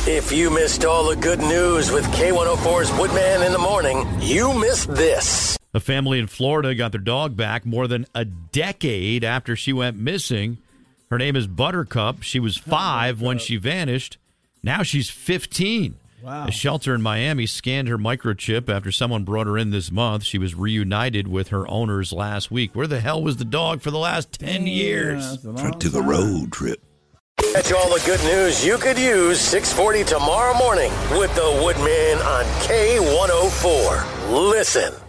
If you missed all the good news with K104's Woodman in the Morning, you missed this. A family in Florida got their dog back more than a decade after she went missing. Her name is Buttercup. She was 5 when she vanished. Now she's 15. Wow. A shelter in Miami scanned her microchip after someone brought her in this month. She was reunited with her owners last week. Where the hell was the dog for the last 10 years? Took a road trip. Catch all the good news you could use 6:40 tomorrow morning with the Woodman on K104. Listen.